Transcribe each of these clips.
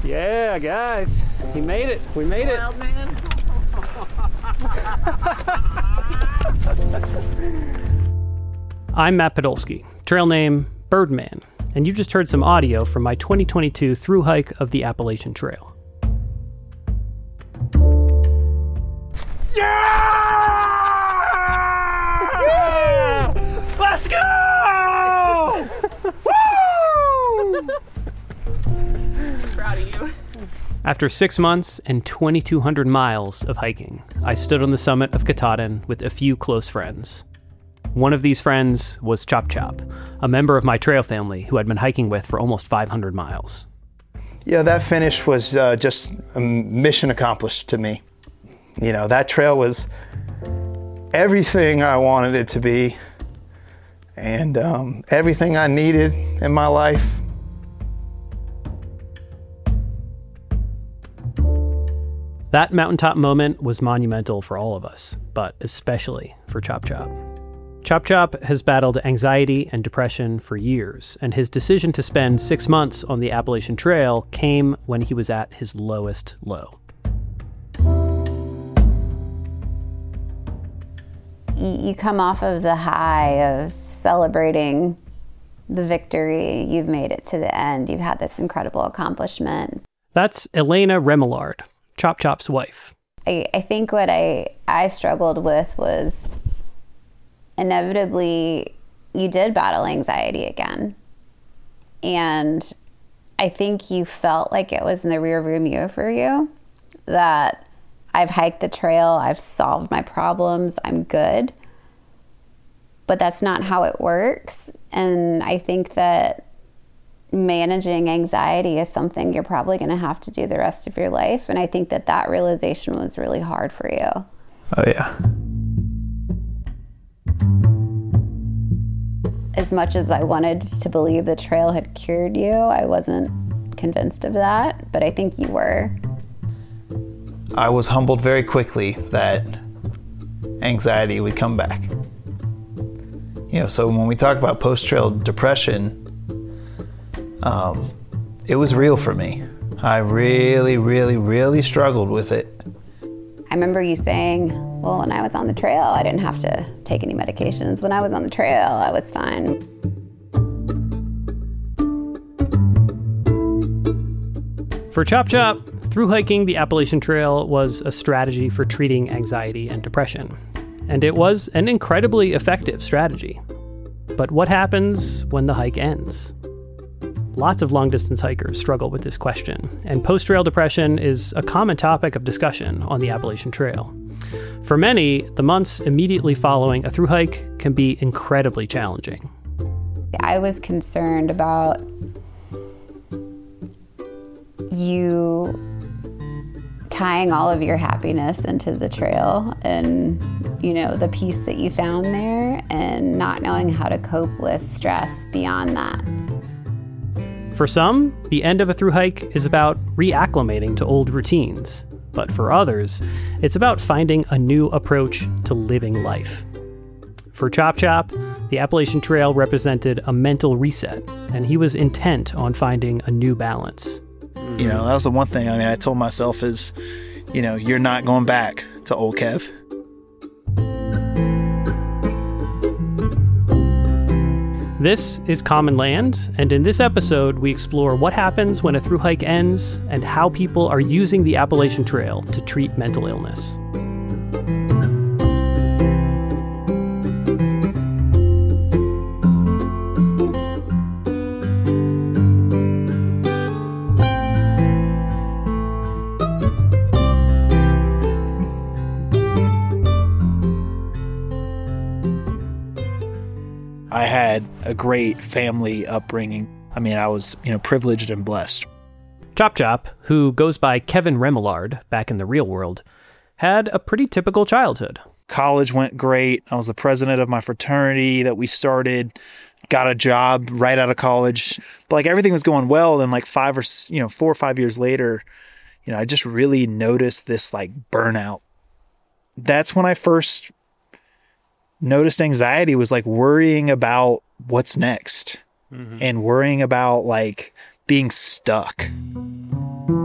Yeah, guys, he made it. We made it. Wild man. I'm Matt Podolsky, trail name Birdman, and you just heard some audio from my 2022 thru hike of the Appalachian Trail. Yeah! Let's go! Woo! Proud of you. After 6 months and 2,200 miles of hiking, I stood on the summit of Katahdin with a few close friends. One of these friends was Chop Chop, a member of my trail family who I'd been hiking with for almost 500 miles. Yeah, that finish was just a mission accomplished to me. You know, that trail was everything I wanted it to be, and everything I needed in my life. That mountaintop moment was monumental for all of us, but especially for Chop Chop. Chop Chop has battled anxiety and depression for years, and his decision to spend 6 months on the Appalachian Trail came when he was at his lowest low. You come off of the high of celebrating the victory. You've made it to the end. You've had this incredible accomplishment. That's Elena Remillard, Chop Chop's wife. I think what I struggled with was inevitably you did battle anxiety again. And I think you felt like it was in the rearview mirror for you, that I've hiked the trail, I've solved my problems, I'm good. But that's not how it works. And I think that managing anxiety is something you're probably going to have to do the rest of your life. And I think that that realization was really hard for you. Oh, yeah. As much as I wanted to believe the trail had cured you, I wasn't convinced of that, but I think you were. I was humbled very quickly that anxiety would come back. You know, so when we talk about post-trail depression, it was real for me. I really, really, really struggled with it. I remember you saying, well, when I was on the trail, I didn't have to take any medications. When I was on the trail, I was fine. For Chop Chop, thru hiking the Appalachian Trail was a strategy for treating anxiety and depression. And it was an incredibly effective strategy. But what happens when the hike ends? Lots of long-distance hikers struggle with this question, and post-trail depression is a common topic of discussion on the Appalachian Trail. For many, the months immediately following a thru hike can be incredibly challenging. I was concerned about you tying all of your happiness into the trail and, you know, the peace that you found there, and not knowing how to cope with stress beyond that. For some, the end of a thru hike is about reacclimating to old routines. But for others, it's about finding a new approach to living life. For Chop Chop, the Appalachian Trail represented a mental reset, and he was intent on finding a new balance. You know, that was the one thing I told myself is, you know, you're not going back to old Kev. This is Common Land, and in this episode, we explore what happens when a thru hike ends and how people are using the Appalachian Trail to treat mental illness. I had a great family upbringing. I mean, I was, privileged and blessed. Chop Chop, who goes by Kevin Remillard back in the real world, had a pretty typical childhood. College went great. I was the president of my fraternity that we started, got a job right out of college. But everything was going well. Then 4 or 5 years later, I just really noticed this burnout. That's when I first noticed anxiety, was worrying about what's next and worrying about being stuck.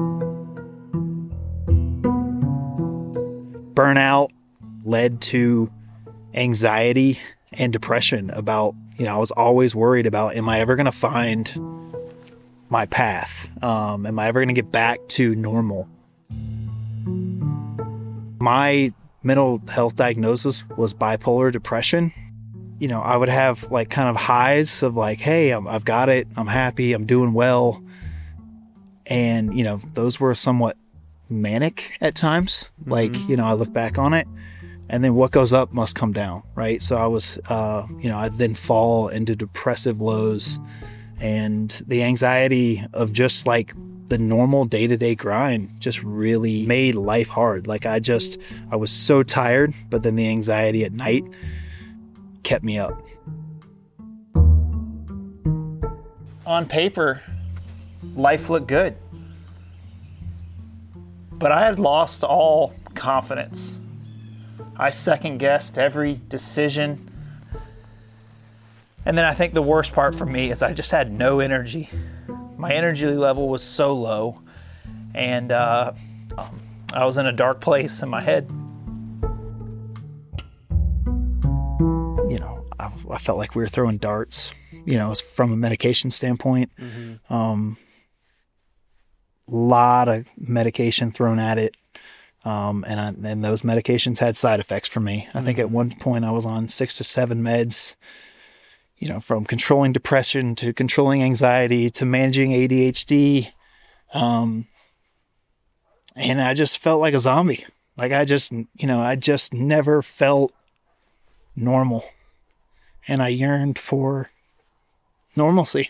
burnout led to anxiety and depression about, I was always worried about, am I ever going to find my path? Am I ever going to get back to normal? My mental health diagnosis was bipolar depression. I would have like kind of highs of like, hey, I've got it. I'm happy. I'm doing well. And, those were somewhat manic at times. Like, I look back on it, and then what goes up must come down, right? So I was, I'd then fall into depressive lows, and the anxiety of just like the normal day-to-day grind just really made life hard. Like I was so tired, but then the anxiety at night kept me up. On paper, life looked good, but I had lost all confidence. I second-guessed every decision. And then I think the worst part for me is I just had no energy. My energy level was so low, and I was in a dark place in my head. I felt like we were throwing darts, from a medication standpoint. Lot of medication thrown at it. And those medications had side effects for me. I think at one point I was on 6 to 7 meds, from controlling depression to controlling anxiety to managing ADHD. And I just felt like a zombie. Like I just never felt normal. And I yearned for normalcy.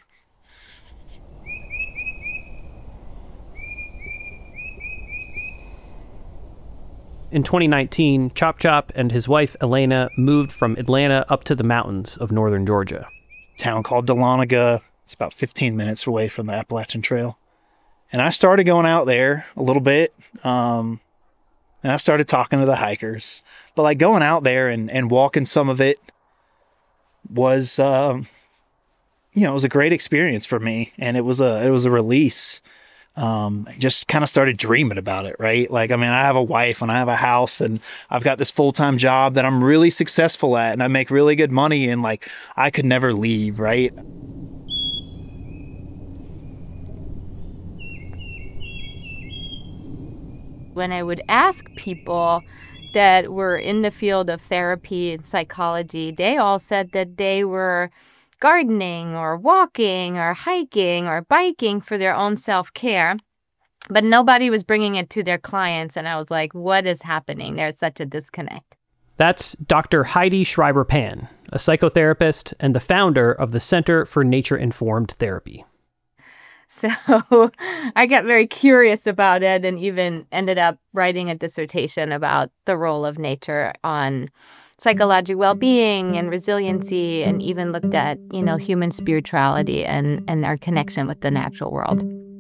In 2019, Chop Chop and his wife Elena moved from Atlanta up to the mountains of northern Georgia. A town called Dahlonega. It's about 15 minutes away from the Appalachian Trail. And I started going out there a little bit. And I started talking to the hikers. But like going out there and walking some of it was, it was a great experience for me. And it was a release. Just kind of started dreaming about it, right? Like, I have a wife and I have a house and I've got this full-time job that I'm really successful at and I make really good money and like, I could never leave, right? When I would ask people that were in the field of therapy and psychology, they all said that they were gardening or walking or hiking or biking for their own self-care, but nobody was bringing it to their clients. And I was like, what is happening? There's such a disconnect. That's Dr. Heidi Schreiber-Pan, a psychotherapist and the founder of the Center for Nature-Informed Therapy. So I got very curious about it and even ended up writing a dissertation about the role of nature on psychological well-being and resiliency, and even looked at, human spirituality and our connection with the natural world.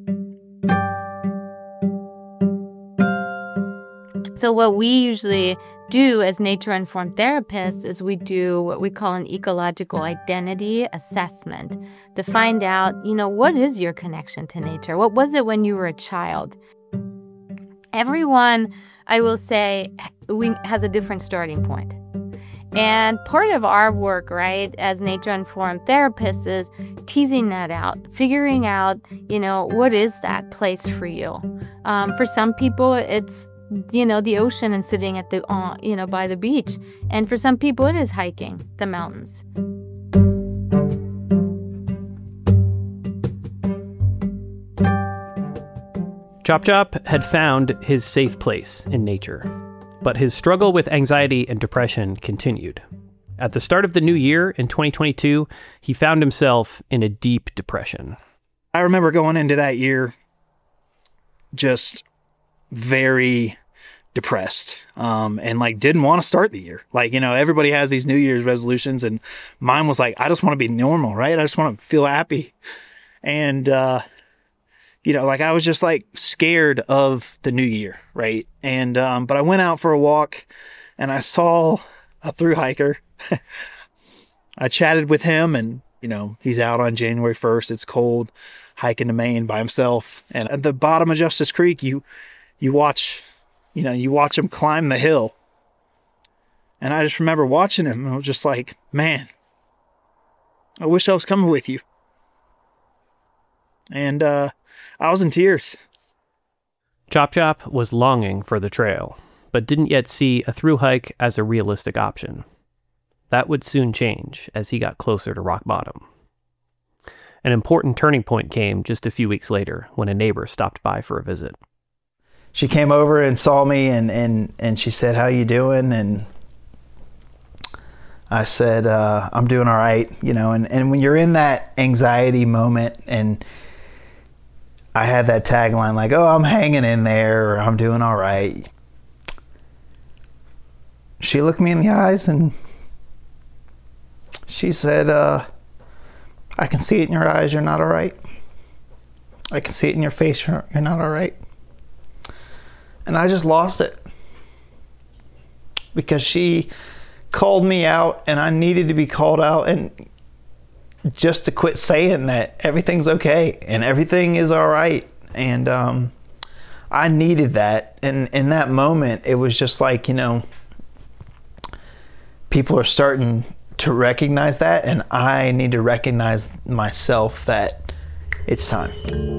So what we usually do as nature-informed therapists is we do what we call an ecological identity assessment to find out, what is your connection to nature? What was it when you were a child? Everyone, I will say, has a different starting point. And part of our work, right, as nature-informed therapists is teasing that out, figuring out, what is that place for you? For some people, it's, the ocean and sitting at the, by the beach. And for some people, it is hiking the mountains. Chop Chop had found his safe place in nature, but his struggle with anxiety and depression continued. At the start of the new year in 2022, he found himself in a deep depression. I remember going into that year just very depressed, and like didn't want to start the year. Like, everybody has these New Year's resolutions, and mine was like, I just want to be normal, right? I just want to feel happy. And, like I was just like scared of the new year, right? And, but I went out for a walk and I saw a thru hiker. I chatted with him and, he's out on January 1st. It's cold, hiking to Maine by himself. And at the bottom of Justice Creek, you watch him climb the hill And I just remember watching him, and I was just like, man, I wish I was coming with you. And I was in tears. Chop Chop was longing for the trail, but didn't yet see a thru hike as a realistic option. That would soon change as he got closer to rock bottom. An important turning point came just a few weeks later when a neighbor stopped by for a visit. She came over and saw me and she said, "How you doing?" And I said, "I'm doing all right." You know, and when you're in that anxiety moment, and I had that tagline like, "Oh, I'm hanging in there," or "I'm doing all right." She looked me in the eyes and she said, "I can see it in your eyes, you're not all right. I can see it in your face, you're not all right." And I just lost it. Because she called me out and I needed to be called out, and just to quit saying that everything's okay and everything is all right. And I needed that. And in that moment, it was just like, you know, people are starting to recognize that, and I need to recognize myself that it's time.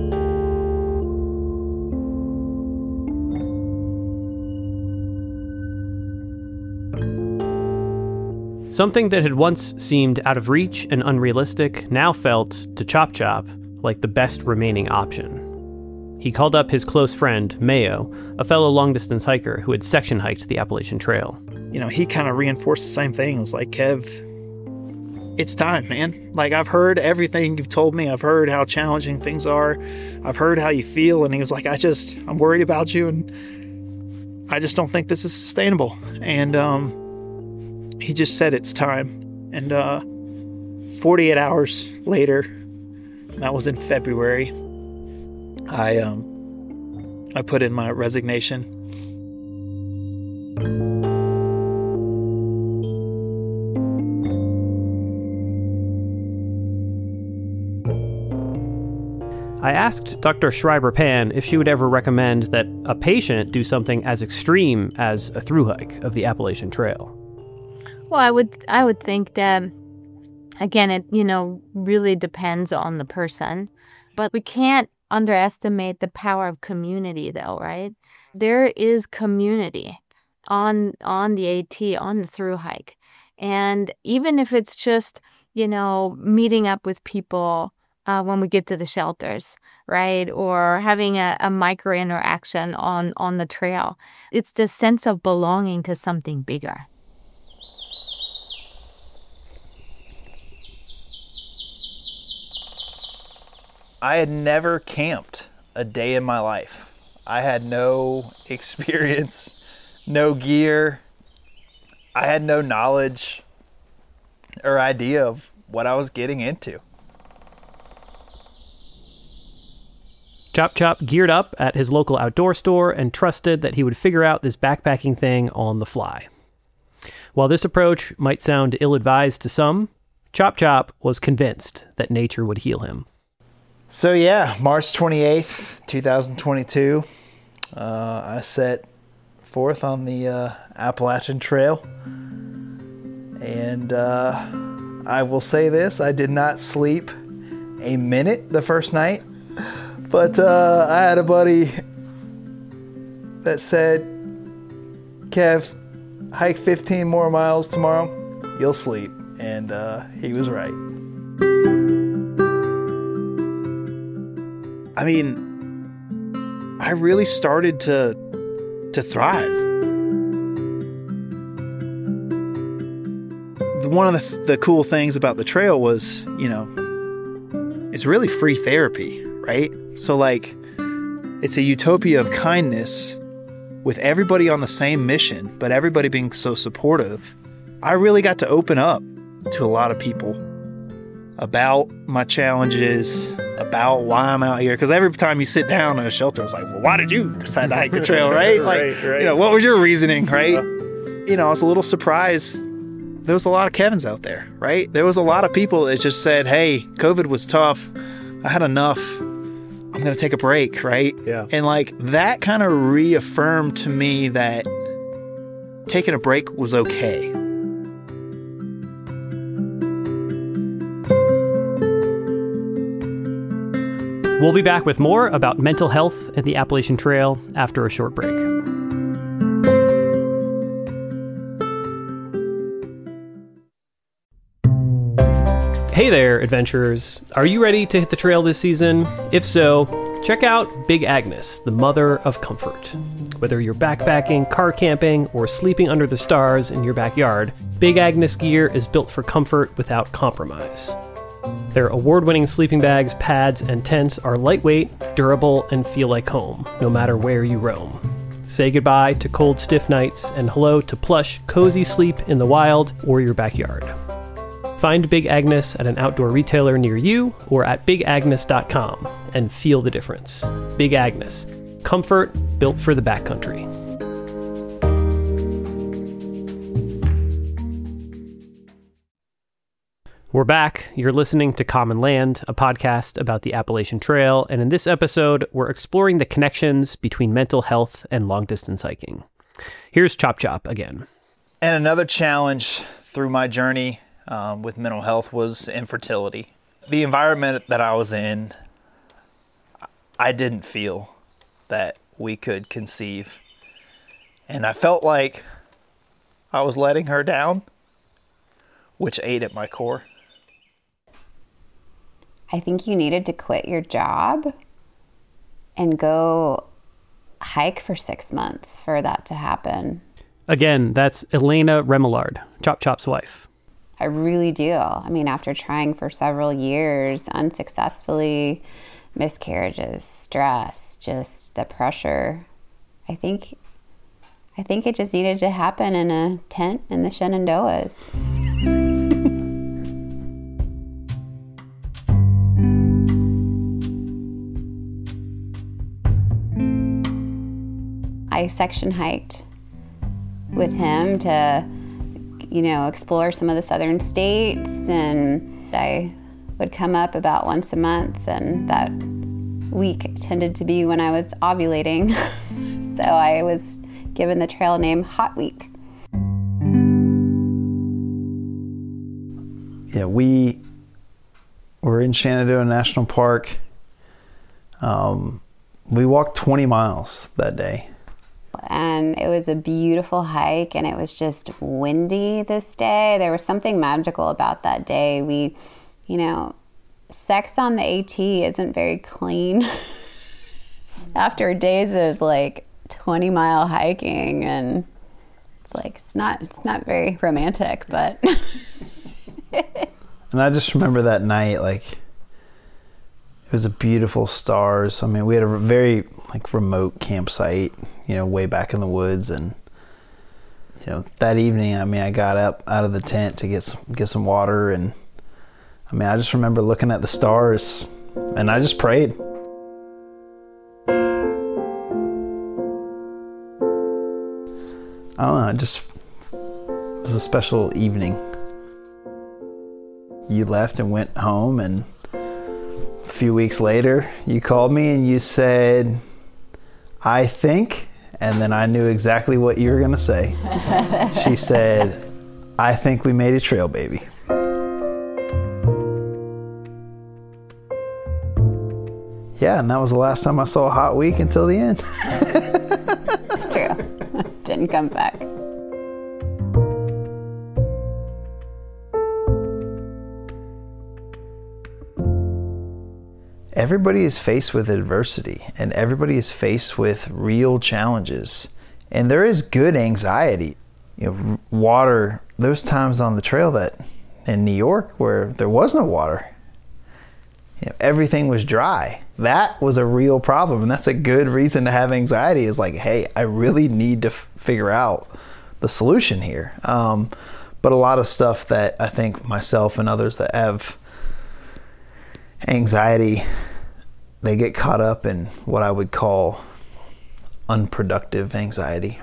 Something that had once seemed out of reach and unrealistic now felt, to Chop Chop, like the best remaining option. He called up his close friend, Mayo, a fellow long-distance hiker who had section hiked the Appalachian Trail. You know, he kind of reinforced the same thing. It was like, Kev, it's time, man. Like, I've heard everything you've told me. I've heard how challenging things are. I've heard how you feel. And he was like, I'm worried about you, and I just don't think this is sustainable. And he just said it's time. And 48 hours later, that was in February, I put in my resignation. I asked Dr. Schreiber-Pan if she would ever recommend that a patient do something as extreme as a thru hike of the Appalachian Trail. Well, I would think that, again, it, really depends on the person, but we can't underestimate the power of community, though, right? There is community on the AT, on the thru hike. And even if it's just, meeting up with people when we get to the shelters, right? Or having a micro interaction on the trail, it's the sense of belonging to something bigger. I had never camped a day in my life. I had no experience, no gear. I had no knowledge or idea of what I was getting into. Chop Chop geared up at his local outdoor store and trusted that he would figure out this backpacking thing on the fly. While this approach might sound ill-advised to some, Chop Chop was convinced that nature would heal him. So yeah, March 28th, 2022, I set forth on the Appalachian Trail. And I will say this, I did not sleep a minute the first night. But I had a buddy that said, "Kev, hike 15 more miles tomorrow, you'll sleep." And he was right. I mean, I really started to thrive. One of the cool things about the trail was, it's really free therapy, right? So like, it's a utopia of kindness with everybody on the same mission, but everybody being so supportive. I really got to open up to a lot of people about my challenges, about why I'm out here. Because every time you sit down in a shelter, it's like, well, why did you decide to hike the trail, right? Right. What was your reasoning, right? I was a little surprised. There was a lot of Kevins out there, right? There was a lot of people that just said, hey, COVID was tough. I had enough. I'm going to take a break, right? Yeah. And that kind of reaffirmed to me that taking a break was okay. We'll be back with more about mental health and the Appalachian Trail after a short break. Hey there, adventurers. Are you ready to hit the trail this season? If so, check out Big Agnes, the mother of comfort. Whether you're backpacking, car camping, or sleeping under the stars in your backyard, Big Agnes gear is built for comfort without compromise. Their award-winning sleeping bags, pads, and tents are lightweight, durable, and feel like home, no matter where you roam. Say goodbye to cold, stiff nights, and hello to plush, cozy sleep in the wild or your backyard. Find Big Agnes at an outdoor retailer near you or at bigagnes.com and feel the difference. Big Agnes. Comfort built for the backcountry. We're back. You're listening to Common Land, a podcast about the Appalachian Trail, and in this episode, we're exploring the connections between mental health and long-distance hiking. Here's Chop Chop again. And another challenge through my journey with mental health was infertility. The environment that I was in, I didn't feel that we could conceive. And I felt like I was letting her down, which ate at my core. I think you needed to quit your job and go hike for 6 months for that to happen. Again, that's Elena Remillard, Chop Chop's wife. I really do. I mean, after trying for several years unsuccessfully, miscarriages, stress, just the pressure, I think it just needed to happen in a tent in the Shenandoahs. I section hiked with him to, explore some of the southern states, and I would come up about once a month, and that week tended to be when I was ovulating. So I was given the trail name Hot Week. Yeah, we were in Shenandoah National Park. We walked 20 miles that day. And it was a beautiful hike, and it was just windy this day. There was something magical about that day. We, sex on the AT isn't very clean after days of 20-mile hiking, and it's not very romantic, but. And I just remember that night, it was a beautiful stars. I mean, we had a very remote campsite, way back in the woods, and that evening, I got up out of the tent to get some water, and I just remember looking at the stars, and I just prayed. I don't know, it was a special evening. You left and went home, and a few weeks later, you called me and you said, I think, and then I knew exactly what you were going to say. She said, I think we made a trail baby. Yeah, and that was the last time I saw Hot Week until the end. It's true. Didn't come back. Everybody is faced with adversity, and everybody is faced with real challenges. And there is good anxiety. Water, those times on the trail that in New York where there was no water, everything was dry. That was a real problem, and that's a good reason to have anxiety, is hey, I really need to figure out the solution here. But a lot of stuff that I think myself and others that have anxiety, they get caught up in what I would call unproductive anxiety.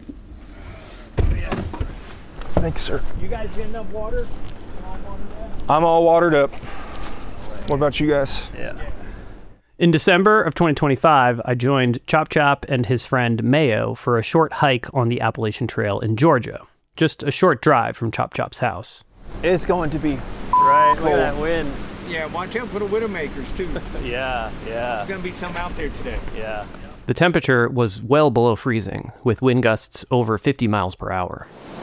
Thanks, sir. You guys getting enough water? I'm all watered up. What about you guys? Yeah. In December of 2025, I joined Chop Chop and his friend Mayo for a short hike on the Appalachian Trail in Georgia. Just a short drive from Chop Chop's house. It's going to be Right, cold. look at that wind. Yeah, watch out for the Widowmakers, too. Yeah. There's going to be some out there today. Yeah. The temperature was well below freezing, with wind gusts over 50 miles per hour.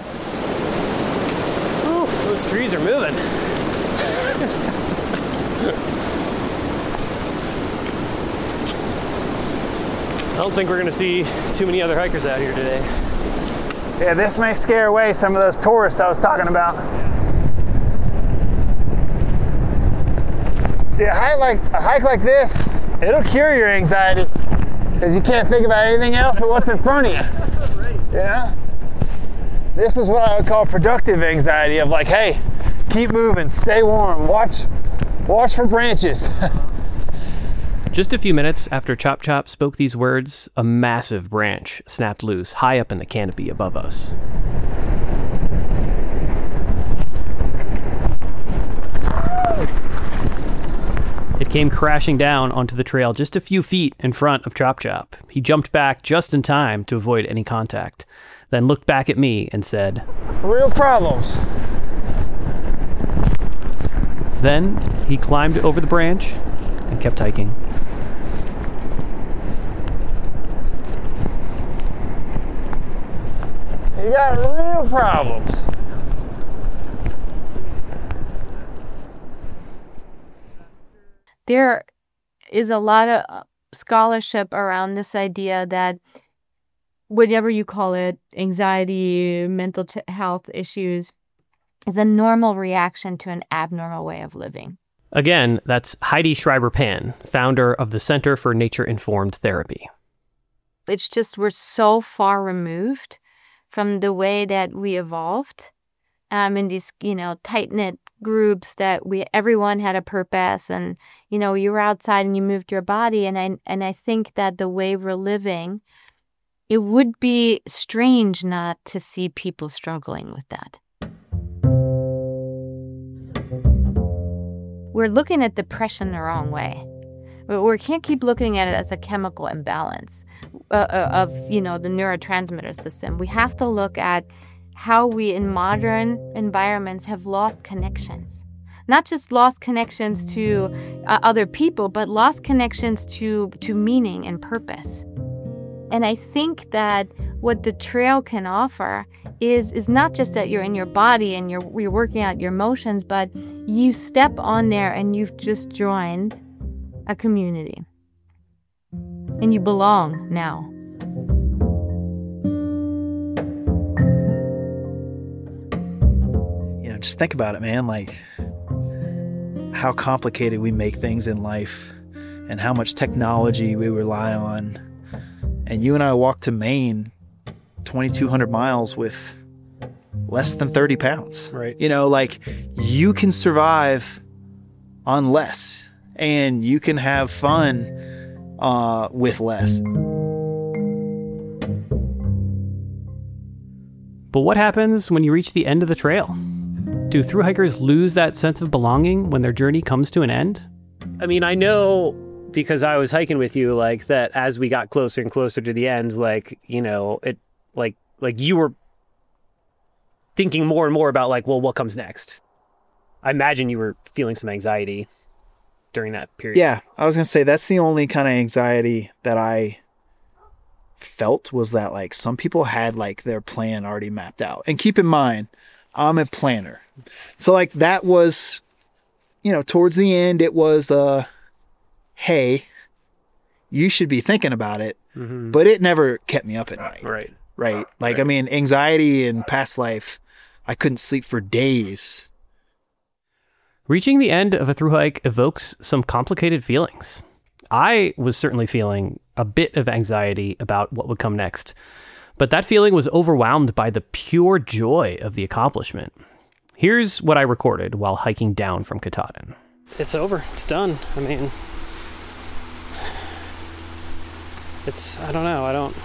Ooh, those trees are moving. I don't think we're going to see too many other hikers out here today. Yeah, this may scare away some of those tourists I was talking about. See, a hike like this, it'll cure your anxiety because you can't think about anything else but what's in front of you. Right. Yeah. This is what I would call productive anxiety of like, hey, keep moving, stay warm, watch for branches. Just a few minutes after Chop Chop spoke these words, a massive branch snapped loose high up in the canopy above us. It came crashing down onto the trail just a few feet in front of Chop Chop. He jumped back just in time to avoid any contact, then looked back at me and said, Real problems. Then he climbed over the branch and kept hiking. You got real problems. There is a lot of scholarship around this idea that whatever you call it, anxiety, mental health issues, is a normal reaction to an abnormal way of living. Again, that's Heidi Schreiber-Pan, founder of the Center for Nature-Informed Therapy. It's just we're so far removed from the way that we evolved in these, tight-knit groups that everyone had a purpose, and, you were outside and you moved your body. And I think that the way we're living, it would be strange not to see people struggling with that. We're looking at depression the wrong way. We can't keep looking at it as a chemical imbalance of the neurotransmitter system. We have to look at how we in modern environments have lost connections. Not just lost connections to other people, but lost connections to meaning and purpose. And I think that what the trail can offer is not just that you're in your body and you're working out your emotions, but you step on there and you've just joined a community. And you belong now. Just think about it, man, like how complicated we make things in life and how much technology we rely on. And you and I walked to Maine 2,200 miles with less than 30 pounds. Right. You can survive on less and you can have fun with less. But what happens when you reach the end of the trail? Do thru hikers lose that sense of belonging when their journey comes to an end? I mean, I know because I was hiking with you, that as we got closer and closer to the end, you were thinking more and more about what comes next. I imagine you were feeling some anxiety during that period. Yeah, I was going to say that's the only kind of anxiety that I felt was that some people had their plan already mapped out. And keep in mind, I'm a planner. So that was, towards the end, it was, hey, you should be thinking about it, but it never kept me up at night. Right. Right. I mean, anxiety in past life, I couldn't sleep for days. Reaching the end of a thru hike evokes some complicated feelings. I was certainly feeling a bit of anxiety about what would come next, but that feeling was overwhelmed by the pure joy of the accomplishment. Here's what I recorded while hiking down from Katahdin. It's over. It's done. I mean, I don't know. I don't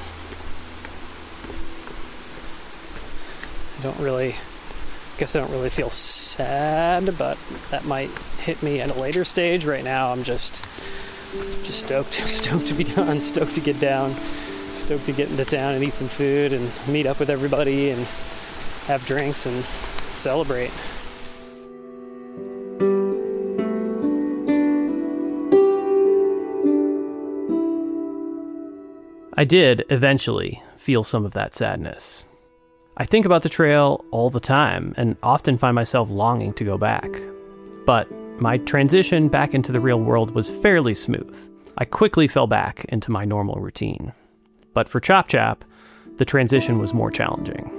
really feel sad, but that might hit me at a later stage. Right now, I'm just Just stoked to be done, stoked to get down, stoked to get into town and eat some food and meet up with everybody and have drinks and celebrate. I did eventually feel some of that sadness. I think about the trail all the time and often find myself longing to go back. But my transition back into the real world was fairly smooth. I quickly fell back into my normal routine. But for Chop Chop, the transition was more challenging.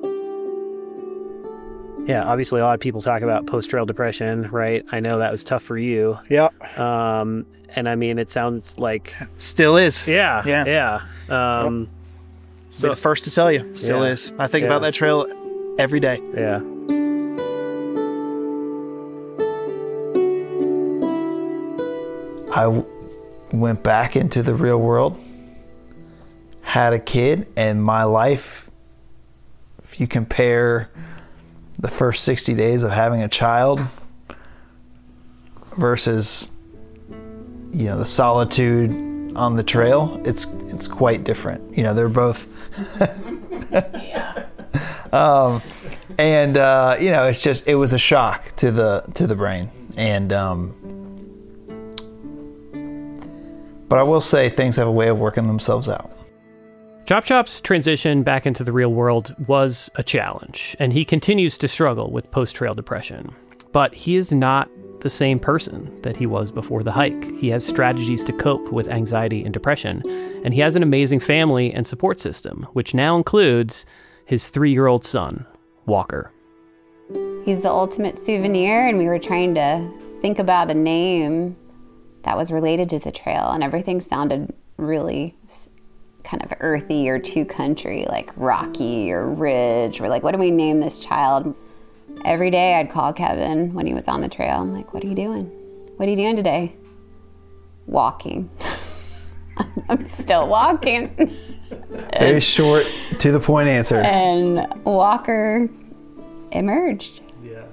Yeah, obviously a lot of people talk about post-trail depression, right? I know that was tough for you. Yeah. And I mean, it sounds like... Still is. Yeah. Yep. So the first to tell you, still is. I think about that trail every day. Yeah. I went back into the real world, had a kid, and my life, if you compare the first 60 days of having a child versus, you know, the solitude on the trail, it's quite different. You know, they're both you know, it was a shock to the brain. And but I will say things have a way of working themselves out. Chop Chop's transition back into the real world was a challenge, and he continues to struggle with post-trail depression. But he is not the same person that he was before the hike. He has strategies to cope with anxiety and depression, and he has an amazing family and support system, which now includes his 3-year-old son, Walker. He's the ultimate souvenir, and we were trying to think about a name that was related to the trail, and everything sounded really kind of earthy or too country, like Rocky or Ridge. We're like, what do we name this child? Every day I'd call Kevin when he was on the trail. I'm like, what are you doing? What are you doing today? Walking. I'm still walking. Very short, to the point answer. And Walker emerged. Yeah.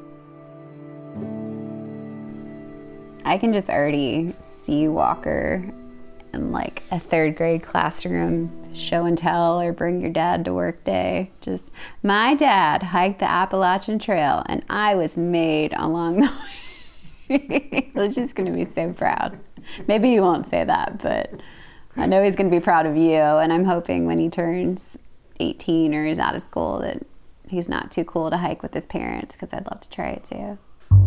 I can just already see Walker in like a 3rd grade classroom, show and tell or bring your dad to work day. Just, my dad hiked the Appalachian Trail and I was made along the way. He's just going to be so proud. Maybe he won't say that, but I know he's going to be proud of you. And I'm hoping when he turns 18 or is out of school that he's not too cool to hike with his parents, because I'd love to try it too.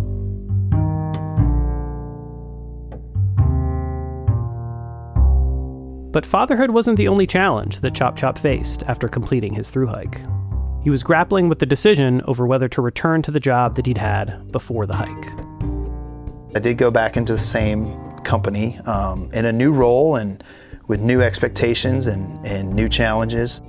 But fatherhood wasn't the only challenge that Chop Chop faced after completing his thru hike. He was grappling with the decision over whether to return to the job that he'd had before the hike. I did go back into the same company in a new role and with new expectations and new challenges.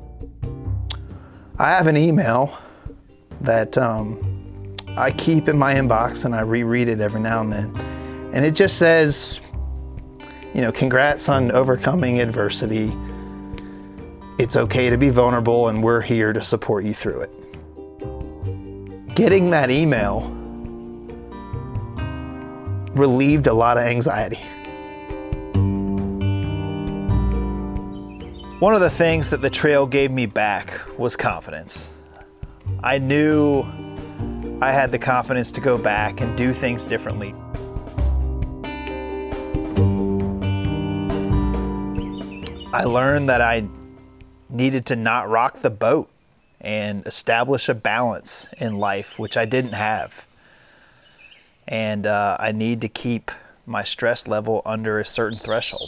I have an email that I keep in my inbox and I reread it every now and then. And it just says, you know, congrats on overcoming adversity. It's okay to be vulnerable and we're here to support you through it. Getting that email relieved a lot of anxiety. One of the things that the trail gave me back was confidence. I knew I had the confidence to go back and do things differently. I learned that I needed to not rock the boat and establish a balance in life, which I didn't have. And I need to keep my stress level under a certain threshold.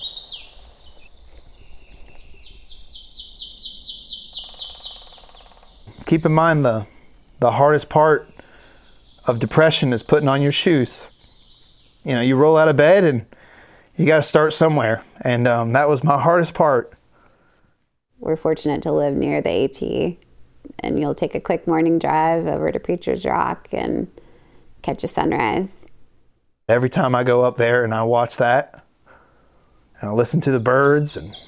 Keep in mind the hardest part of depression is putting on your shoes. You know, you roll out of bed and you got to start somewhere. And that was my hardest part. We're fortunate to live near the AT, and you'll take a quick morning drive over to Preacher's Rock and catch a sunrise. Every time I go up there and I watch that, and I listen to the birds and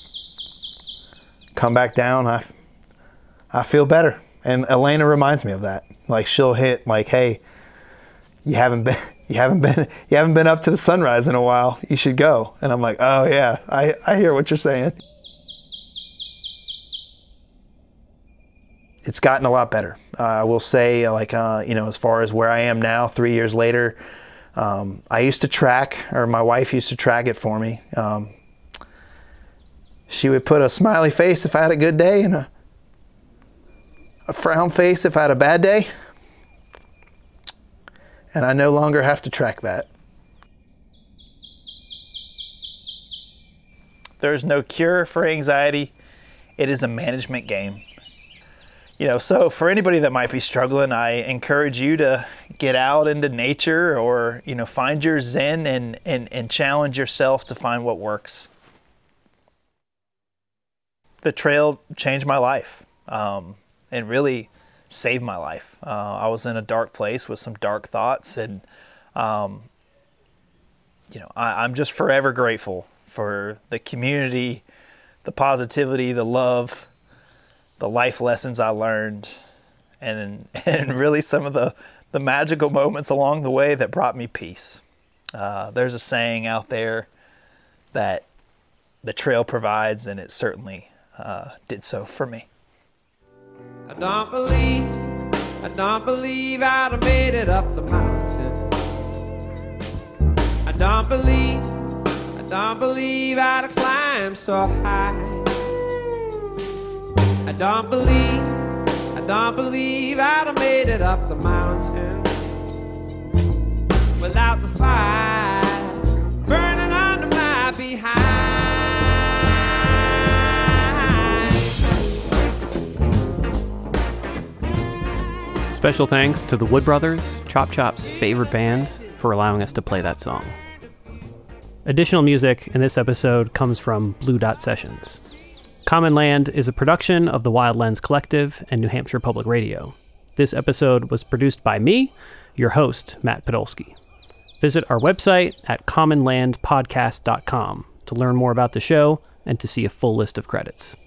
come back down, I feel better. And Elena reminds me of that. Like, she'll hit like, hey, you haven't you haven't been up to the sunrise in a while. You should go. And I'm like, oh yeah, I hear what you're saying. It's gotten a lot better. I will say, like, as far as where I am now, 3 years later, I used to track, or my wife used to track it for me. She would put a smiley face if I had a good day and a frown face if I had a bad day. And I no longer have to track that. There's no cure for anxiety. It is a management game. So for anybody that might be struggling, I encourage you to get out into nature or, find your zen and challenge yourself to find what works. The trail changed my life and really saved my life. I was in a dark place with some dark thoughts, and I'm just forever grateful for the community, the positivity, the love, the life lessons I learned, and really some of the magical moments along the way that brought me peace. There's a saying out there that the trail provides, and it certainly did so for me. I don't believe I'd have made it up the mountain. I don't believe I'd have climbed so high. I don't believe I'd have made it up the mountain without the fire burning under my behind. Special thanks to the Wood Brothers, Chop Chop's favorite band, for allowing us to play that song. Additional music in this episode comes from Blue Dot Sessions. Common Land is a production of the Wild Lens Collective and New Hampshire Public Radio. This episode was produced by me, your host, Matt Podolsky. Visit our website at commonlandpodcast.com to learn more about the show and to see a full list of credits.